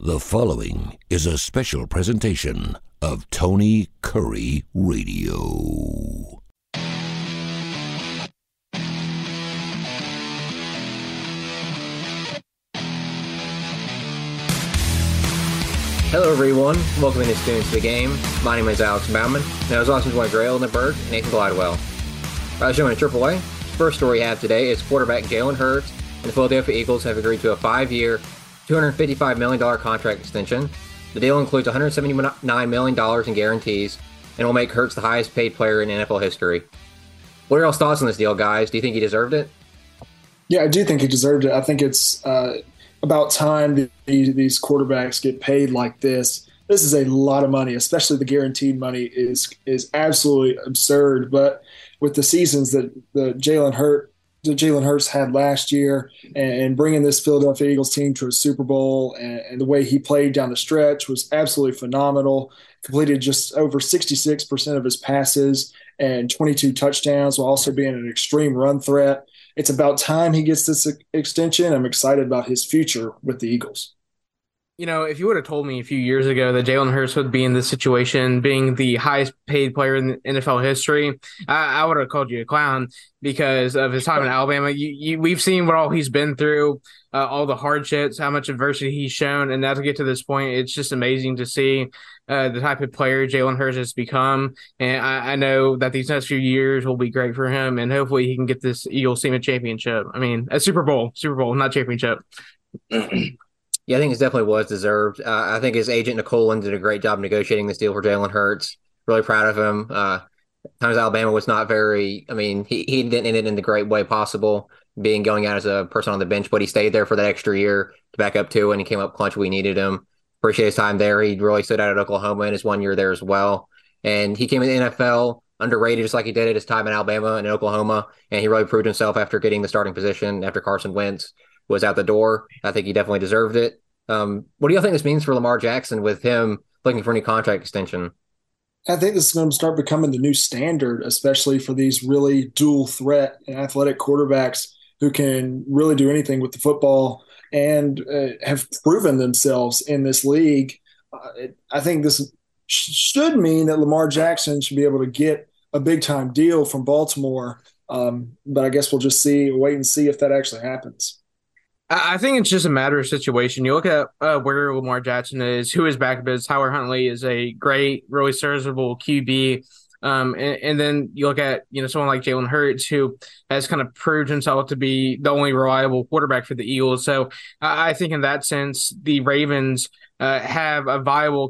The following is a special presentation of Tony Curry Radio. Hello everyone, welcome to Students of the Game. My name is Alex Bauman, and I was also joined by Gray Oldenburg and Nathan Gladwell. Showing in AAA, first story we have today is quarterback Jalen Hurts and the Philadelphia Eagles have agreed to a 5-year, $255 million contract extension. The deal includes $179 million in guarantees and will make Hurts the highest paid player in NFL history. What are y'all's thoughts on this deal, guys? Do you think he deserved it? Yeah, I do think he deserved it. I think it's about time these quarterbacks get paid like this. This is a lot of money, especially the guaranteed money is absolutely absurd. But with the seasons that Jalen Hurts had last year and bringing this Philadelphia Eagles team to a Super Bowl and the way he played down the stretch was absolutely phenomenal. Completed just over 66% of his passes and 22 touchdowns while also being an extreme run threat. It's about time he gets this extension. I'm excited about his future with the Eagles. You know, if you would have told me a few years ago that Jalen Hurts would be in this situation, being the highest paid player in NFL history, I would have called you a clown because of his time in Alabama. We've seen what all he's been through, all the hardships, how much adversity he's shown. And now to get to this point, it's just amazing to see the type of player Jalen Hurts has become. And I know that these next few years will be great for him. And hopefully he can get this Eagles team a championship. I mean, a Super Bowl, not championship. Yeah, I think it definitely was deserved. I think his agent, Nicole Lynn, did a great job negotiating this deal for Jalen Hurts. Really proud of him. Times Alabama was not very – I mean, he didn't end it in the great way possible, going out as a person on the bench, but he stayed there for that extra year to back up to, and he came up clutch when we needed him. Appreciate his time there. He really stood out at Oklahoma in his 1 year there as well. And he came in the NFL underrated just like he did at his time in Alabama and in Oklahoma, and he really proved himself after getting the starting position after Carson Wentz was out the door. I think he definitely deserved it. What do y'all think this means for Lamar Jackson with him looking for any contract extension? I think this is going to start becoming the new standard, especially for these really dual threat and athletic quarterbacks who can really do anything with the football and have proven themselves in this league. I think this should mean that Lamar Jackson should be able to get a big-time deal from Baltimore, but I guess we'll just wait and see if that actually happens. I think it's just a matter of situation. You look at where Lamar Jackson is, who his backup is. Howard Huntley is a great, really serviceable QB. And then you look at, someone like Jalen Hurts, who has kind of proved himself to be the only reliable quarterback for the Eagles. So I think in that sense, the Ravens have a viable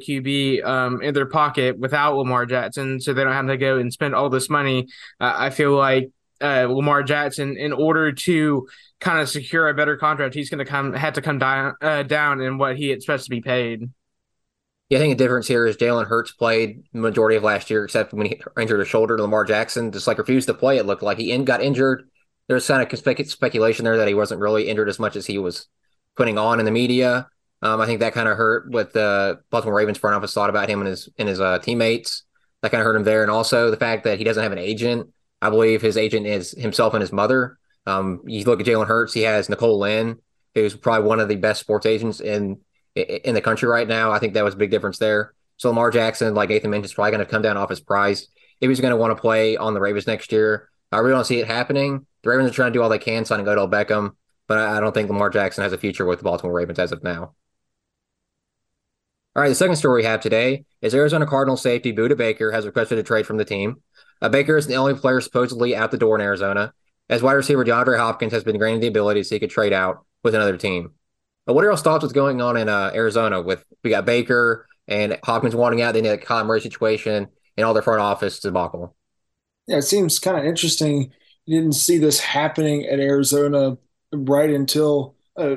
QB in their pocket without Lamar Jackson, so they don't have to go and spend all this money. I feel like Lamar Jackson, in order to kind of secure a better contract, he's going to have to come down in what he expects to be paid. Yeah, I think the difference here is Jalen Hurts played the majority of last year, except when he injured his shoulder. Lamar Jackson just refused to play. It looked like he got injured. There's kind of speculation there that he wasn't really injured as much as he was putting on in the media. I think that kind of hurt what the Baltimore Ravens front office thought about him and his teammates. That kind of hurt him there, and also the fact that he doesn't have an agent. I believe his agent is himself and his mother. You look at Jalen Hurts, he has Nicole Lynn, who's probably one of the best sports agents in the country right now. I think that was a big difference there. So Lamar Jackson, like Nathan mentioned, is probably going to come down off his price if he's going to want to play on the Ravens next year. I really don't see it happening. The Ravens are trying to do all they can, signing Odell Beckham, but I don't think Lamar Jackson has a future with the Baltimore Ravens as of now. All right, the second story we have today is Arizona Cardinals safety Budda Baker has requested a trade from the team. Baker is the only player supposedly out the door in Arizona, as wide receiver DeAndre Hopkins has been granted the ability to seek a trade out with another team. But what are y'all's thoughts what's going on in Arizona we got Baker and Hopkins wanting out, then the Kyler Murray situation and all their front office debacle? Yeah, it seems kind of interesting. You didn't see this happening at Arizona right until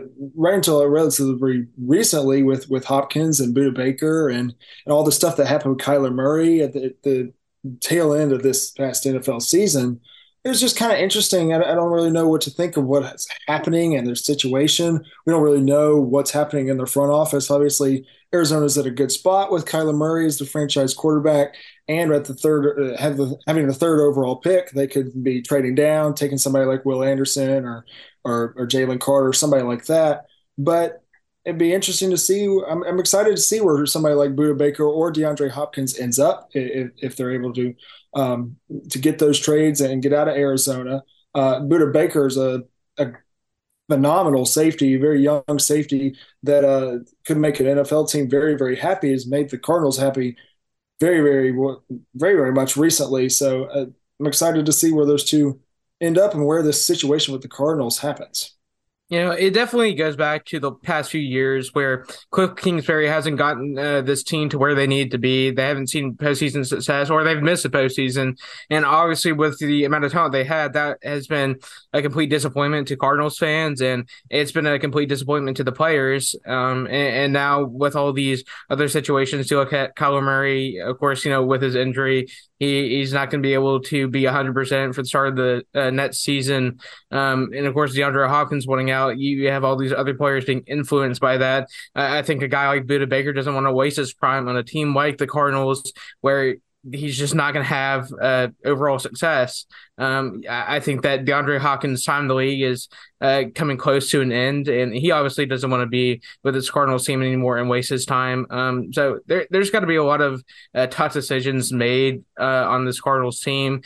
relatively recently with Hopkins and Budda Baker and all the stuff that happened with Kyler Murray at the tail end of this past NFL season. It was just kind of interesting. I don't really know what to think of what's happening in their situation. We don't really know what's happening in their front office. Obviously, Arizona's at a good spot with Kyler Murray as the franchise quarterback, and at the having the third overall pick, they could be trading down, taking somebody like Will Anderson or Jalen Carter, somebody like that. But it'd be interesting to see. I'm excited to see where somebody like Buda Baker or DeAndre Hopkins ends up if they're able to get those trades and get out of Arizona. Buda Baker is a phenomenal safety, very young safety that could make an NFL team very, very happy. Has made the Cardinals happy very, very, very, very much recently. So I'm excited to see where those two end up and where this situation with the Cardinals happens. It definitely goes back to the past few years where Cliff Kingsbury hasn't gotten this team to where they need to be. They haven't seen postseason success, or they've missed the postseason. And obviously, with the amount of talent they had, that has been a complete disappointment to Cardinals fans, and it's been a complete disappointment to the players. And now with all these other situations, you look at Kyler Murray, of course, with his injury, he's not going to be able to be 100% for the start of the next season. And of course, DeAndre Hopkins wanting out. You have all these other players being influenced by that. I think a guy like Buda Baker doesn't want to waste his prime on a team like the Cardinals, where he's just not going to have overall success. I think that DeAndre Hopkins' time in the league is coming close to an end, and he obviously doesn't want to be with his Cardinals team anymore and waste his time. So there's got to be a lot of tough decisions made on this Cardinals team.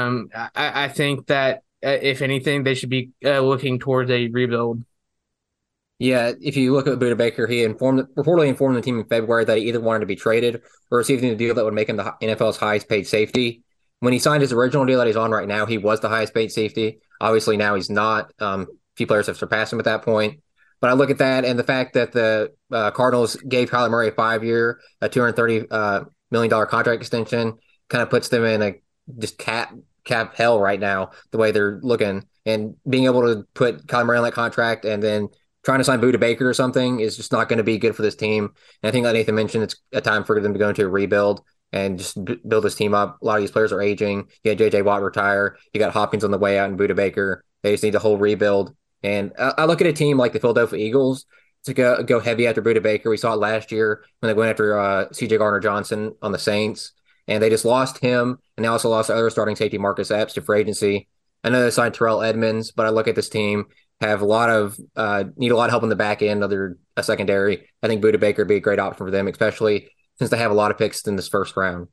I think that if anything, they should be looking towards a rebuild. Yeah, if you look at Buda Baker, he reportedly informed the team in February that he either wanted to be traded or receiving a deal that would make him the NFL's highest paid safety. When he signed his original deal that he's on right now, he was the highest paid safety. Obviously, now he's not. Few players have surpassed him at that point. But I look at that and the fact that the Cardinals gave Kyler Murray a 5-year, a $230 million contract extension, kind of puts them in a just cap hell right now, the way they're looking. And being able to put Kyler Murray on that contract and then trying to sign Buda Baker or something is just not going to be good for this team. And I think, like Nathan mentioned, it's a time for them to go into a rebuild and just build this team up. A lot of these players are aging. You had J.J. Watt retire. You got Hopkins on the way out and Buda Baker. They just need a whole rebuild. And I look at a team like the Philadelphia Eagles to go heavy after Buda Baker. We saw it last year when they went after C.J. Gardner-Johnson on the Saints, and they just lost him. And they also lost the other starting safety, Marcus Epps, to free agency. I know they signed Terrell Edmonds, but I look at this team, have need a lot of help in the back end of their secondary. I think Buda Baker would be a great option for them, especially since they have a lot of picks in this first round.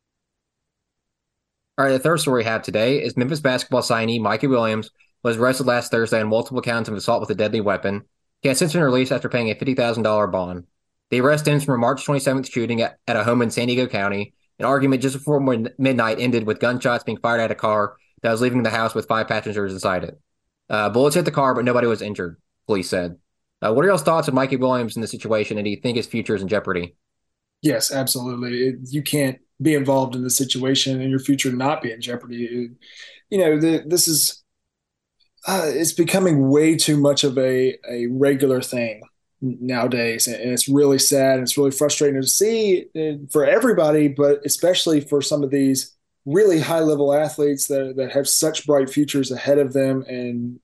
All right, the third story we have today is Memphis basketball signee Mikey Williams was arrested last Thursday on multiple counts of assault with a deadly weapon. He has since been released after paying a $50,000 bond. The arrest stems from a March 27th shooting at a home in San Diego County. An argument just before midnight ended with gunshots being fired at a car that was leaving the house with 5 passengers inside it. Bullets hit the car, but nobody was injured, police said. What are y'all's thoughts on Mikey Williams in this situation, and do you think his future is in jeopardy? Yes, absolutely. You can't be involved in the situation and your future not be in jeopardy. This is it's becoming way too much of a regular thing nowadays, and it's really sad and it's really frustrating to see for everybody, but especially for some of these really high level athletes that have such bright futures ahead of them, and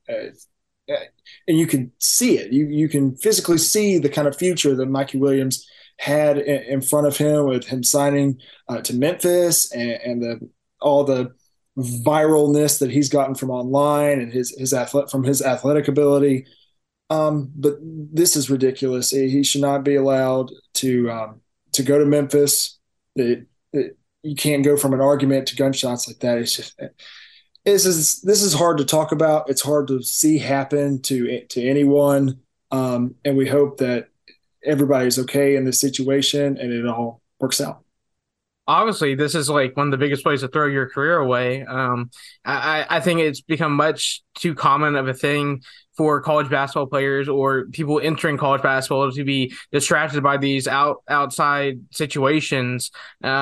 you can see it. You can physically see the kind of future that Mikey Williams had in front of him with him signing to Memphis and all the viralness that he's gotten from online and his athletic ability. But this is ridiculous. He should not be allowed to go to Memphis. You can't go from an argument to gunshots like that. This is hard to talk about. It's hard to see happen to anyone. And we hope that everybody's okay in this situation and it all works out. Obviously, this is like one of the biggest ways to throw your career away. I think it's become much too common of a thing for college basketball players or people entering college basketball to be distracted by these outside situations.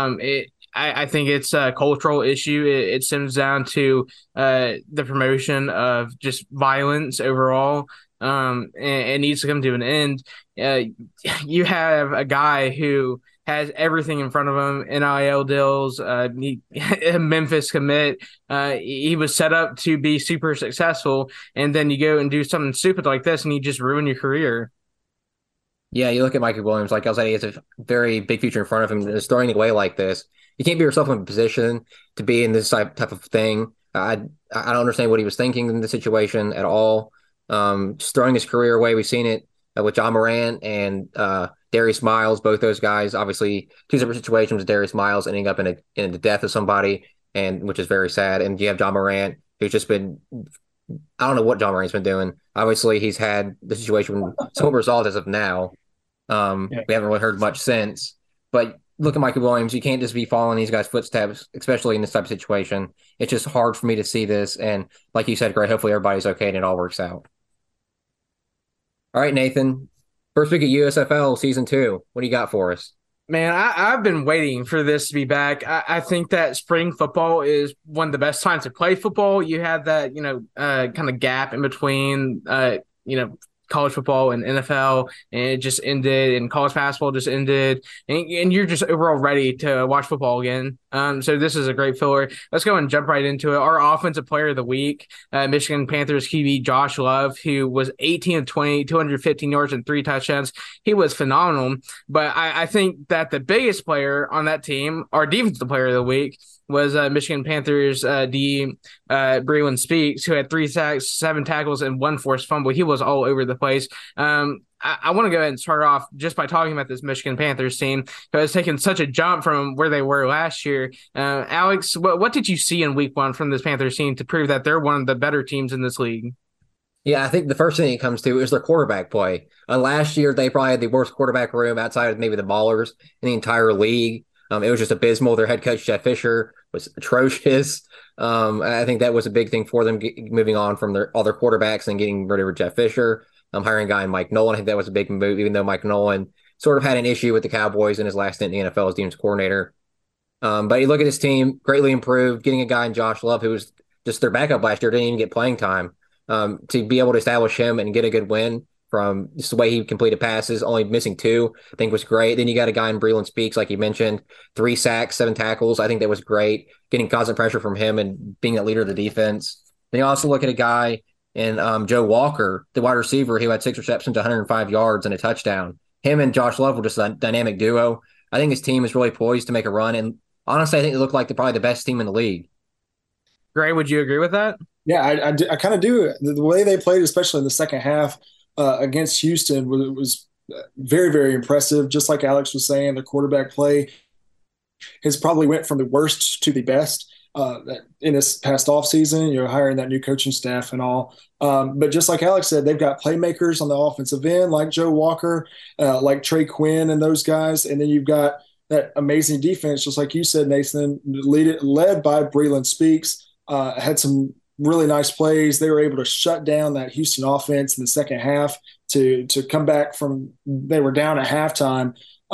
I think it's a cultural issue. It stems down to the promotion of just violence overall. It needs to come to an end. You have a guy who has everything in front of him, NIL deals, Memphis commit. He was set up to be super successful, and then you go and do something stupid like this, and you just ruin your career. Yeah, you look at Mikey Williams, like I said, he has a very big future in front of him. Just throwing it away like this, you can't be yourself in a position to be in this type of thing. I don't understand what he was thinking in the situation at all. Just throwing his career away. We've seen it with John Moran and Darius Miles. Both those guys, obviously, two separate situations with Darius Miles ending up in the death of somebody, and which is very sad. And you have John Moran, who's just been, I don't know what John Moran's been doing. Obviously, he's had the situation somewhat resolved as of now. We haven't really heard much since. But look at Michael Williams. You can't just be following these guys' footsteps, especially in this type of situation. It's just hard for me to see this. And like you said, Greg, hopefully everybody's okay and it all works out. All right, Nathan. First week of USFL Season 2. What do you got for us? Man, I've been waiting for this to be back. I think that spring football is one of the best times to play football. You have that, kind of gap in between, college football and NFL, and it just ended, and college basketball just ended, and you're just overall ready to watch football again. So this is a great filler. Let's go and jump right into it. Our offensive player of the week, Michigan Panthers QB Josh Love, who was 18 of 20, 215 yards and 3 touchdowns. He was phenomenal. But I think that the biggest player on that team, our defensive player of the week, was Michigan Panthers D. Breland Speaks, who had 3 sacks, 7 tackles, and 1 forced fumble. He was all over the place. I want to go ahead and start off just by talking about this Michigan Panthers team, who has taken such a jump from where they were last year. Alex, what did you see in week 1 from this Panthers team to prove that they're one of the better teams in this league? Yeah, I think the first thing it comes to is their quarterback play. Last year, they probably had the worst quarterback room outside of maybe the Maulers in the entire league. It was just abysmal. Their head coach, Jeff Fisher, was atrocious. I think that was a big thing for them, moving on from their other quarterbacks and getting rid of Jeff Fisher, hiring a guy in Mike Nolan. I think that was a big move, even though Mike Nolan sort of had an issue with the Cowboys in his last stint in the NFL as defense coordinator. But you look at his team, greatly improved, getting a guy in Josh Love, who was just their backup last year, didn't even get playing time. To be able to establish him and get a good win from just the way he completed passes, only missing 2, I think was great. Then you got a guy in Breland Speaks, like you mentioned, 3 sacks, 7 tackles. I think that was great, getting constant pressure from him and being a leader of the defense. Then you also look at a guy in Joe Walker, the wide receiver, who had 6 receptions, 105 yards, and a touchdown. Him and Josh Love were just a dynamic duo. I think his team is really poised to make a run. And honestly, I think they look like they're probably the best team in the league. Gray, would you agree with that? Yeah, I kind of do. The way they played, especially in the second half against Houston, was very, very impressive. Just like Alex was saying, the quarterback play has probably went from the worst to the best in this past offseason, hiring that new coaching staff and all. But just like Alex said, they've got playmakers on the offensive end, like Joe Walker, like Trey Quinn and those guys. And then you've got that amazing defense, just like you said, Nathan, led by Breland Speaks, had some really nice plays. They were able to shut down that Houston offense in the second half to come back from, they were down at halftime.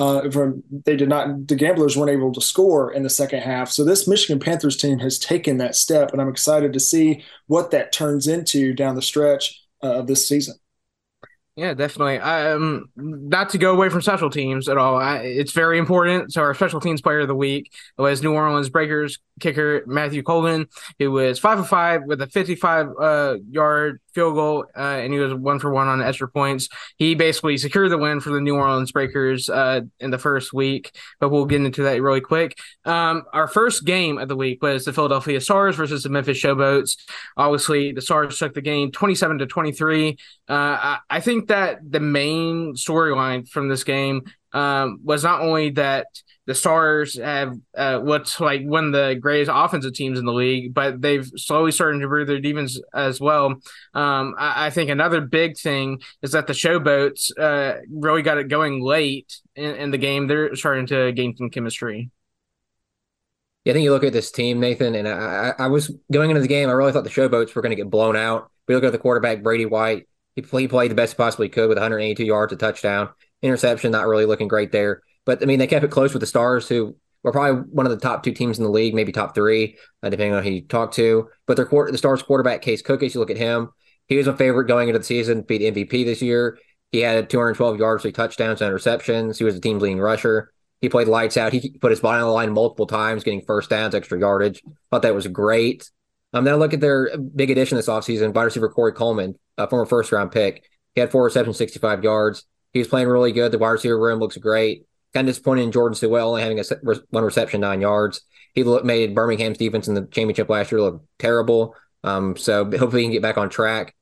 The Gamblers weren't able to score in the second half. So this Michigan Panthers team has taken that step, and I'm excited to see what that turns into down the stretch of this season. Yeah, definitely. Not to go away from special teams at all. It's very important. So our special teams player of the week was New Orleans Breakers kicker Matthew Colvin, who was 5 of 5 with a 55-yard field goal, and he was 1 for 1 on extra points. He basically secured the win for the New Orleans Breakers in the first week, but we'll get into that really quick. Our first game of the week was the Philadelphia Stars versus the Memphis Showboats. Obviously, the Stars took the game 27-23. I think that the main storyline from this game was not only that the Stars have what's like one of the greatest offensive teams in the league, but they've slowly started to improve their defense as well. I think another big thing is that the Showboats really got it going late in the game. They're starting to gain some chemistry. Yeah, I think you look at this team, Nathan, and I was going into the game, I really thought the Showboats were going to get blown out. We look at the quarterback, Brady White. He played the best he possibly could with 182 yards, a touchdown. Interception, not really looking great there. But, I mean, they kept it close with the Stars, who were probably one of the top 2 teams in the league, maybe top 3, depending on who you talk to. But the Stars quarterback, Case Cookus, you look at him. He was a favorite going into the season, beat MVP this year. He had 212 yards, 3 touchdowns, and interceptions. He was the team's leading rusher. He played lights out. He put his body on the line multiple times, getting first downs, extra yardage. Thought that was great. Then I look at their big addition this offseason, wide receiver Corey Coleman, former first-round pick. He had 4 receptions, 65 yards. He was playing really good. The wide receiver room looks great. Kind of disappointed in Jordan Sewell only having 1 reception, 9 yards. He made Birmingham's defense in the championship last year look terrible. So hopefully he can get back on track.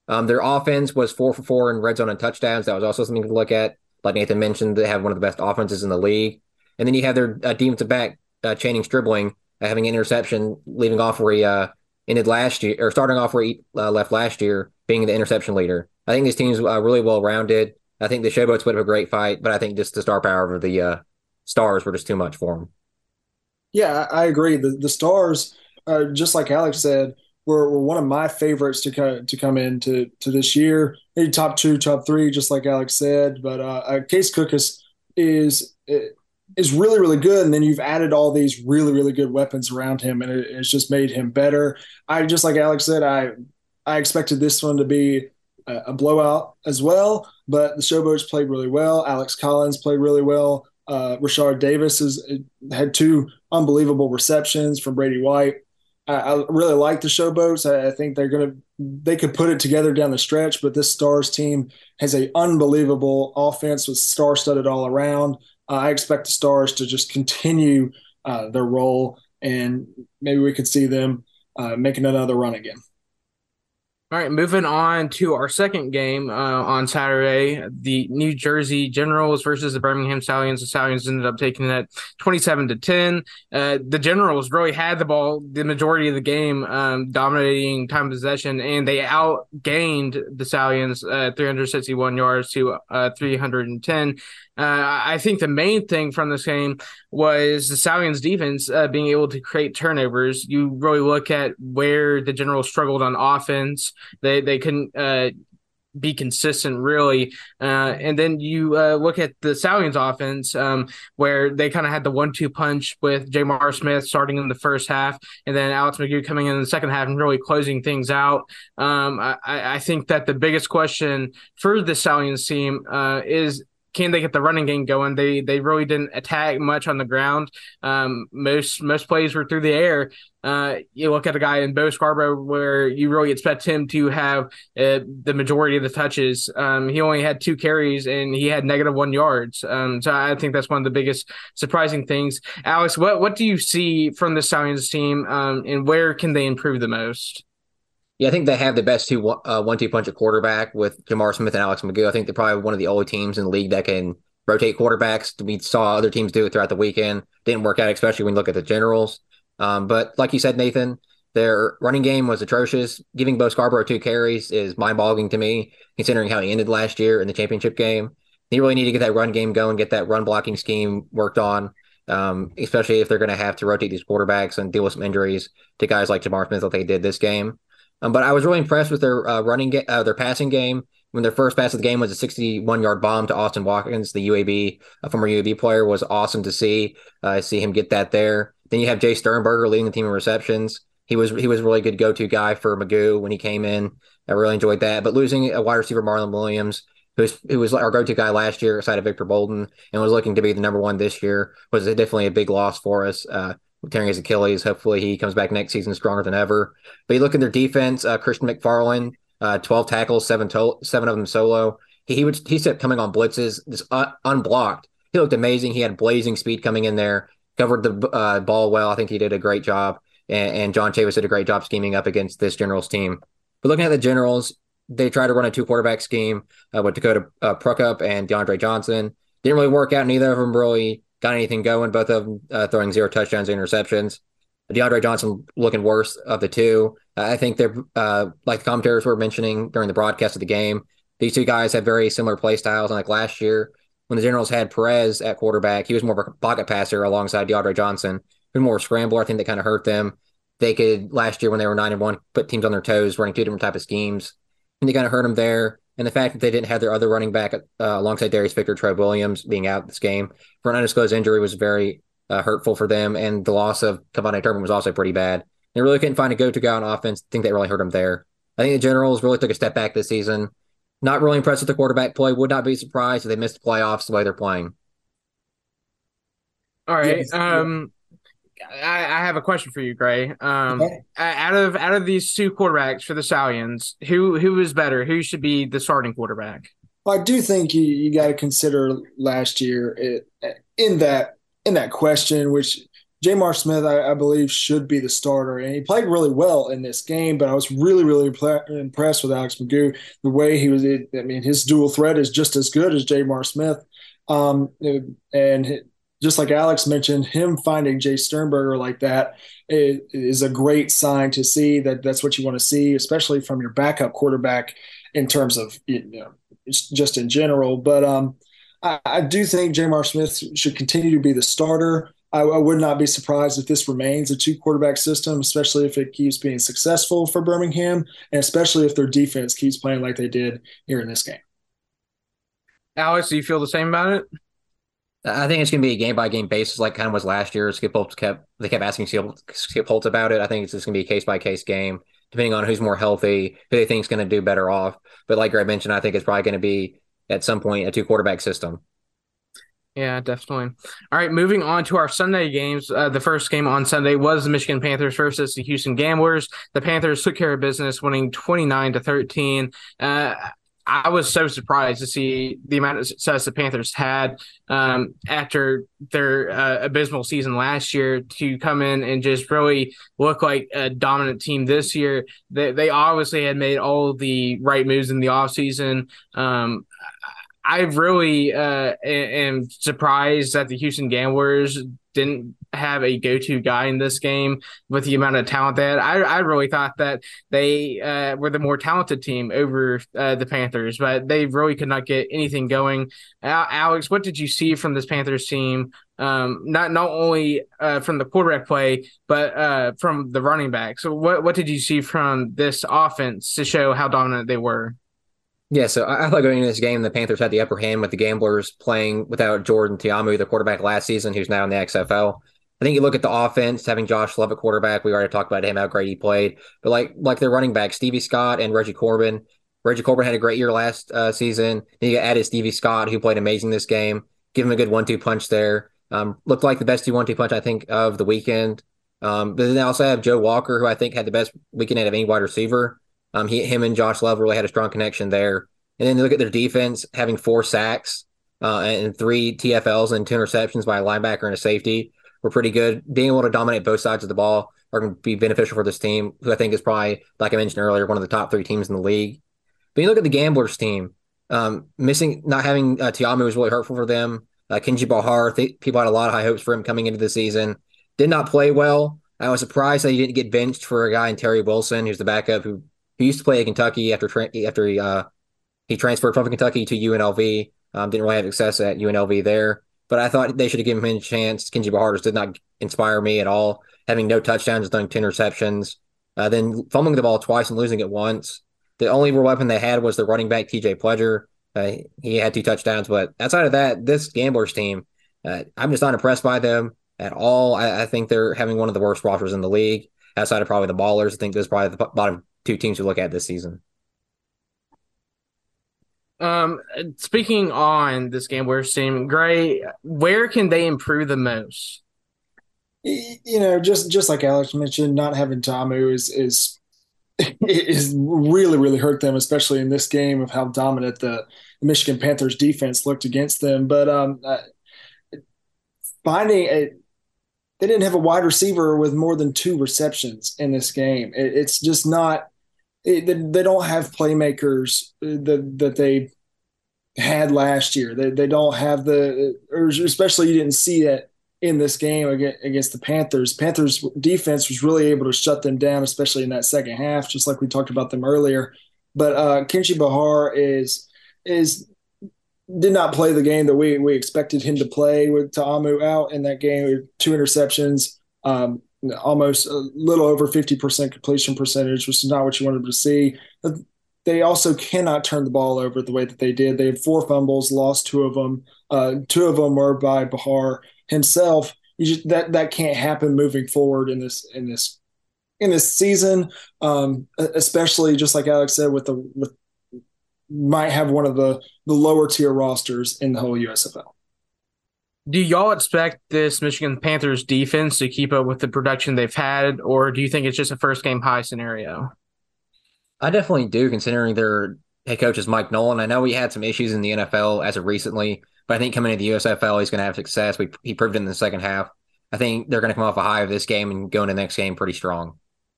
Their offense was 4 for 4 in red zone and touchdowns. That was also something to look at. Like Nathan mentioned, they have one of the best offenses in the league. And then you have their defensive back, Channing Stribling, having an interception, leaving off where he ended last year, or starting off where he left last year, being the interception leader. I think this team's really well rounded. I think the Showboats would have a great fight, but I think just the star power of the Stars were just too much for them. Yeah, I agree. The Stars, just like Alex said, were one of my favorites to come into this year. Maybe top 2, top 3, just like Alex said. But Case Cook is really, really good. And then you've added all these really, really good weapons around him, and it's just made him better. Just like Alex said, I expected this one to be a blowout as well, but the Showboats played really well. Alex Collins played really well. Rashard Davis had 2 unbelievable receptions from Brady White. I really like the Showboats. I think they could put it together down the stretch, but this Stars team has an unbelievable offense with star-studded all around. I expect the Stars to just continue their role, and maybe we could see them making another run again. All right, moving on to our second game on Saturday, the New Jersey Generals versus the Birmingham Stallions. The Stallions ended up taking it 27-10. The Generals really had the ball the majority of the game, dominating time of possession, and they outgained the Stallions 361 yards to 310. I think the main thing from this game was the Stallions defense being able to create turnovers. You really look at where the Generals struggled on offense. They couldn't be consistent, really. And then you look at the Stallions offense, where they kind of had the 1-2 punch with Jamar Smith starting in the first half, and then Alex McGough coming in the second half and really closing things out. I think that the biggest question for the Stallions team is, can they get the running game going? They really didn't attack much on the ground. Most plays were through the air. You look at a guy in Bo Scarborough where you really expect him to have the majority of the touches. He only had 2 carries and he had -1 yards. So I think that's one of the biggest surprising things. Alex, what do you see from the Stallions team, and where can they improve the most? Yeah, I think they have the best 1-2 punch at quarterback with Jamar Smith and Alex McGough. I think they're probably one of the only teams in the league that can rotate quarterbacks. We saw other teams do it throughout the weekend. Didn't work out, especially when you look at the Generals. But like you said, Nathan, their running game was atrocious. Giving Bo Scarborough 2 carries is mind-boggling to me, considering how he ended last year in the championship game. You really need to get that run game going, get that run blocking scheme worked on, especially if they're going to have to rotate these quarterbacks and deal with some injuries to guys like Jamar Smith like they did this game. But I was really impressed with their their passing game. When their first pass of the game was a 61-yard bomb to Austin Watkins, the UAB, a former UAB player, was awesome to see him get that there. Then you have Jay Sternberger leading the team in receptions. He was a really good go-to guy for McGough when he came in. I really enjoyed that. But losing a wide receiver, Marlon Williams, who was our go-to guy last year, aside of Victor Bolden, and was looking to be the number 1 this year, was definitely a big loss for us. Tearing his Achilles. Hopefully he comes back next season stronger than ever. But you look at their defense, Christian McFarland, 12 tackles, 7 of them solo. He kept coming on blitzes, just unblocked. He looked amazing. He had blazing speed coming in there, covered the ball well. I think he did a great job. And John Chavis did a great job scheming up against this Generals team. But looking at the Generals, they tried to run a 2-quarterback scheme with Dakota Pruckup and DeAndre Johnson. Didn't really work out. Neither of them really got anything going, both of them throwing 0 touchdowns and interceptions. DeAndre Johnson looking worse of the 2. I think they're, like the commentators were mentioning during the broadcast of the game, these 2 guys have very similar play styles. And like last year, when the Generals had Perez at quarterback, he was more of a pocket passer alongside DeAndre Johnson. He was more of a scrambler. I think that kind of hurt them. They could, last year when they were 9-1, put teams on their toes, running 2 different type of schemes. And they kind of hurt them there. And the fact that they didn't have their other running back alongside Darius Victor, Trev Williams, being out this game for an undisclosed injury was very hurtful for them. And the loss of Cavante Turpin was also pretty bad. They really couldn't find a go-to guy on offense. I think that really hurt them there. I think the Generals really took a step back this season. Not really impressed with the quarterback play. Would not be surprised if they missed the playoffs the way they're playing. All right. Yes. I have a question for you, Gray. Okay. Out of these 2 quarterbacks for the Stallions, who is better? Who should be the starting quarterback? Well, I do think you got to consider last year in that question, which Jamar Smith, I believe, should be the starter, and he played really well in this game. But I was really, really impressed with Alex McGough. The way he was, I mean, his dual threat is just as good as Jamar Smith. And just like Alex mentioned, him finding Jay Sternberger like that is a great sign to see that that's what you want to see, especially from your backup quarterback in terms of just in general. But I do think Jamar Smith should continue to be the starter. I would not be surprised if this remains a two-quarterback system, especially if it keeps being successful for Birmingham, and especially if their defense keeps playing like they did here in this game. Alex, do you feel the same about it? I think it's going to be a game-by-game basis, like kind of was last year. Skip Holtz kept asking Skip Holtz about it. I think it's just going to be a case-by-case game, depending on who's more healthy, who they think is going to do better off. But like Greg mentioned, I think it's probably going to be, at some point, a two-quarterback system. Yeah, definitely. All right, moving on to our Sunday games. The first game on Sunday was the Michigan Panthers versus the Houston Gamblers. The Panthers took care of business, winning 29-13. I was so surprised to see the amount of success the Panthers had after their abysmal season last year to come in and just really look like a dominant team this year. They obviously had made all the right moves in the offseason. I really am surprised that the Houston Gamblers didn't have a go-to guy in this game with the amount of talent they had. I really thought that they were the more talented team over the Panthers, but they really could not get anything going. Alex, what did you see from this Panthers team? Not only from the quarterback play, but from the running back. So what did you see from this offense to show how dominant they were? Yeah, so I thought going into this game, the Panthers had the upper hand with the Gamblers playing without Jordan Ta'amu, the quarterback last season, who's now in the XFL. I think you look at the offense, having Josh Love at quarterback. We already talked about him, how great he played. But like their running back, Stevie Scott and Reggie Corbin. Reggie Corbin had a great year last season. Then you added Stevie Scott, who played amazing this game. Give him a good 1-2 punch there. Looked like the best 2-1-2 punch, I think, of the weekend. But then they also have Joe Walker, who I think had the best weekend out of any wide receiver. Him and Josh Love really had a strong connection there. And then you look at their defense, having 4 sacks and 3 TFLs and 2 interceptions by a linebacker and a safety were pretty good. Being able to dominate both sides of the ball are going to be beneficial for this team, who I think is probably, like I mentioned earlier, one of the top 3 teams in the league. But you look at the Gamblers team, not having Ta'amu was really hurtful for them. Kenji Bahar, people had a lot of high hopes for him coming into the season. Did not play well. I was surprised that he didn't get benched for a guy in Terry Wilson, who's the backup who used to play at Kentucky after he transferred from Kentucky to UNLV. Didn't really have success at UNLV there, but I thought they should have given him a chance. Kenji Bahar did not inspire me at all, having no touchdowns, throwing 10 interceptions, then fumbling the ball twice and losing it once. The only real weapon they had was the running back, TJ Pledger. He had 2 touchdowns, but outside of that, this Gamblers team, I'm just not impressed by them at all. I think they're having one of the worst rosters in the league, outside of probably the Ballers. I think those are probably the bottom 2 teams to look at this season. Speaking on this Gamblers team, Gray, where can they improve the most? Just like Alex mentioned, not having Ta'amu is really, really hurt them, especially in this game of how dominant the Michigan Panthers defense looked against them. But they didn't have a wide receiver with more than 2 receptions in this game. It's just not. They don't have playmakers that they had last year. They don't have especially you didn't see it in this game against the Panthers. Panthers defense was really able to shut them down, especially in that second half, just like we talked about them earlier. But Kenji Bahar did not play the game that we expected him to play with Ta'amu out in that game with 2 interceptions. Almost a little over 50% completion percentage, which is not what you wanted to see. But they also cannot turn the ball over the way that they did. They had 4 fumbles, lost 2 of them. 2 of them were by Bahar himself. That can't happen moving forward in this season, especially just like Alex said, might have one of the lower tier rosters in the whole USFL. Do y'all expect this Michigan Panthers defense to keep up with the production they've had, or do you think it's just a first game high scenario? I definitely do, considering their head coach is Mike Nolan. I know he had some issues in the NFL as of recently, but I think coming into the USFL, he's going to have success. He proved it in the second half. I think they're going to come off a high of this game and go into the next game pretty strong.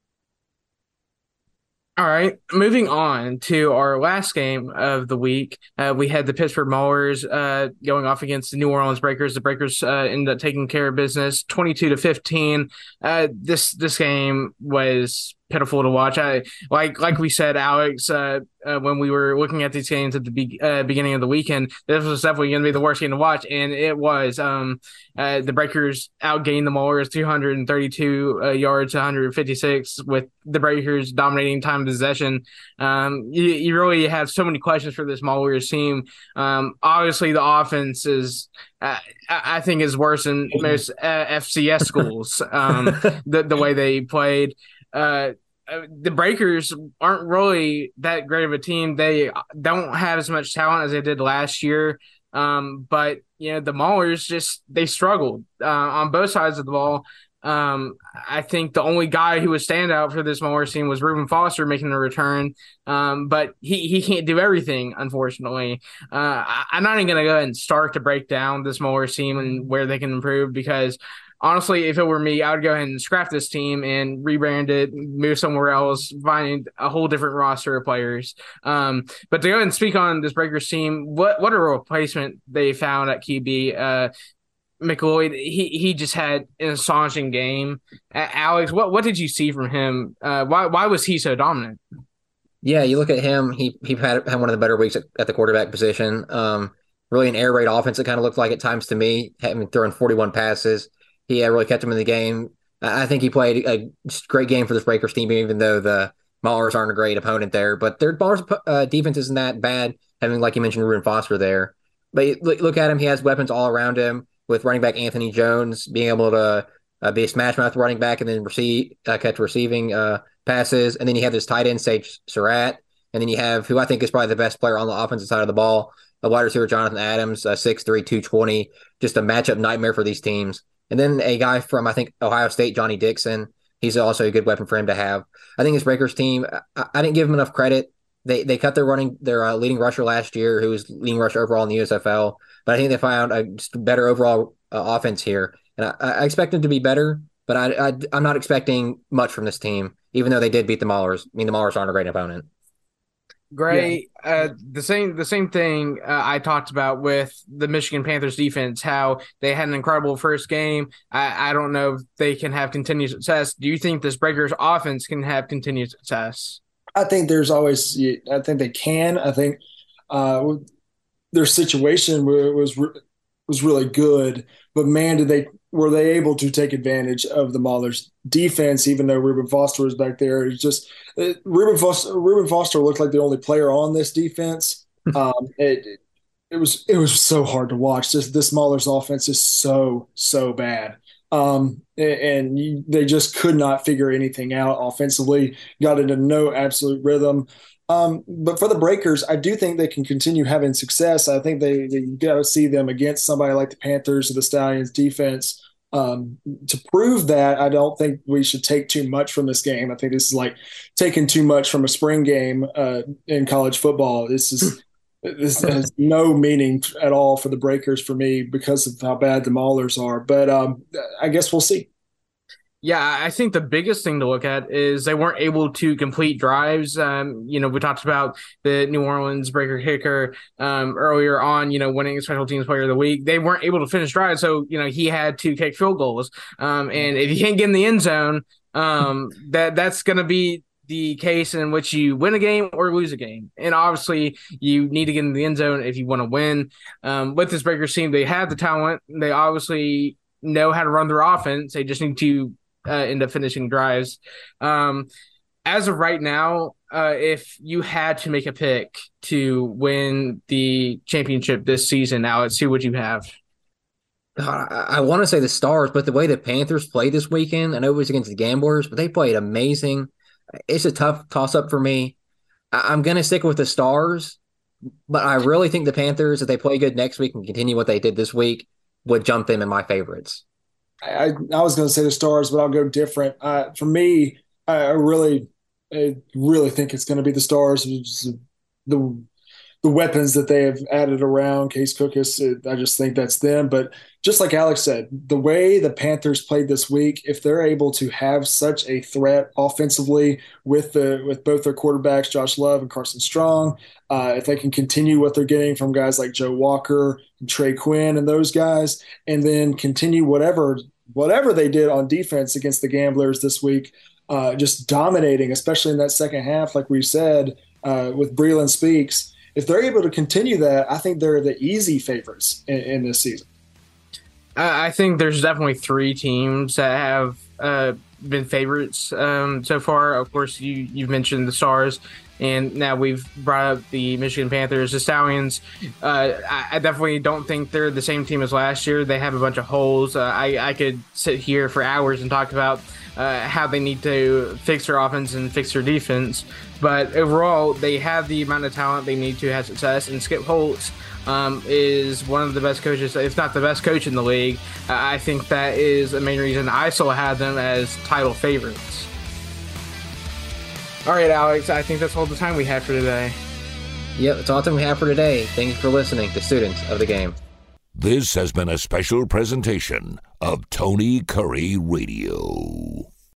All right, moving on to our last game of the week. We had the Pittsburgh Maulers going off against the New Orleans Breakers. The Breakers ended up taking care of business, 22-15. This game was pitiful to watch. I like we said, Alex, when we were looking at these games at the beginning of the weekend, this was definitely going to be the worst game to watch, and it was. The Breakers outgained the Maulers 232 yards to 156, with the Breakers dominating time of possession. You really have so many questions for this Maulers team. Obviously, the offense is. I think is worse than most FCS schools. The way they played. The Breakers aren't really that great of a team. They don't have as much talent as they did last year. But the Maulers they struggled on both sides of the ball. I think the only guy who was standout for this Maulers team was Reuben Foster making a return. But he can't do everything, unfortunately. I'm not even going to go ahead and start to break down this Maulers team and where they can improve, because honestly, if it were me, I would go ahead and scrap this team and rebrand it, move somewhere else, find a whole different roster of players. But to go ahead and speak on this Breakers team, what a replacement they found at QB. McLeod, he just had an astonishing game. Alex, what did you see from him? Why was he so dominant? Yeah, you look at him. He had one of the better weeks at the quarterback position. Really an air raid offense. It kind of looked like at times to me. Had him throwing 41 passes. He really kept him in the game. I think he played a great game for this Breakers team, even though the Maulers aren't a great opponent there. But their Maulers defense isn't that bad, having, like you mentioned, Reuben Foster there. But look at him. He has weapons all around him, with running back Anthony Jones being able to be a smash mouth running back and then catch receiving passes. And then you have this tight end, Sage Surratt. And then you have who I think is probably the best player on the offensive side of the ball, a wide receiver, Jonathan Adams, 6'3", 220. Just a matchup nightmare for these teams. And then a guy from, I think, Ohio State, Johnny Dixon. He's also a good weapon for him to have. I think this Breakers team, I didn't give him enough credit. They cut their leading rusher last year, who was leading rusher overall in the USFL. But I think they found a better overall offense here. And I expect them to be better, but I'm not expecting much from this team, even though they did beat the Maulers. I mean, the Maulers aren't a great opponent. Great. Yeah. The same thing I talked about with the Michigan Panthers defense, how they had an incredible first game. I don't know if they can have continued success. Do you think this Breakers offense can have continued success? I think I think they can. I think their situation was really good, but man, were they able to take advantage of the Maulers defense, even though Reuben Foster was back there. It's just Reuben Foster looked like the only player on this defense. It was so hard to watch. This Maulers offense is so bad. They just could not figure anything out offensively, got into no absolute rhythm. But for the Breakers, I do think they can continue having success. I think they got to see them against somebody like the Panthers or the Stallions defense. To prove that, I don't think we should take too much from this game. I think this is like taking too much from a spring game in college football. This has no meaning at all for the Breakers for me because of how bad the Maulers are. But I guess we'll see. Yeah, I think the biggest thing to look at is they weren't able to complete drives. We talked about the New Orleans Breaker kicker earlier on, winning Special Teams Player of the Week. They weren't able to finish drives, so, he had to kick field goals. And if you can't get in the end zone, that's going to be the case in which you win a game or lose a game. And obviously, you need to get in the end zone if you want to win. With this Breakers team, they have the talent. They obviously know how to run their offense. They just need to end up finishing drives. As of right now, if you had to make a pick to win the championship this season, Alex, who would you have? I want to say the Stars, but the way the Panthers played this weekend, I know it was against the Gamblers, but they played amazing. It's a tough toss-up for me. I'm going to stick with the Stars, but I really think the Panthers, if they play good next week and continue what they did this week, would jump them in my favorites. I was going to say the Stars, but I'll go different. For me, I really think it's going to be the Stars. The the weapons that they have added around Case Cookus. I just think that's them. But just like Alex said, the way the Panthers played this week, if they're able to have such a threat offensively with both their quarterbacks, Josh Love and Carson Strong, if they can continue what they're getting from guys like Joe Walker and Trey Quinn and those guys, and then continue whatever they did on defense against the Gamblers this week, just dominating, especially in that second half, like we said, with Breeland Speaks. If they're able to continue that, I think they're the easy favorites in this season. I think there's definitely 3 teams that have been favorites so far. Of course, you've mentioned the Stars, and now we've brought up the Michigan Panthers. The Stallions, I definitely don't think they're the same team as last year. They have a bunch of holes. I could sit here for hours and talk about how they need to fix their offense and fix their defense. But overall, they have the amount of talent they need to have success. And Skip Holtz is one of the best coaches, if not the best coach in the league. I think that is the main reason I still have them as title favorites. All right, Alex, I think that's all the time we have for today. Yep, that's all the time we have for today. Thank you for listening to Students of the Game. This has been a special presentation of Tony Curry Radio.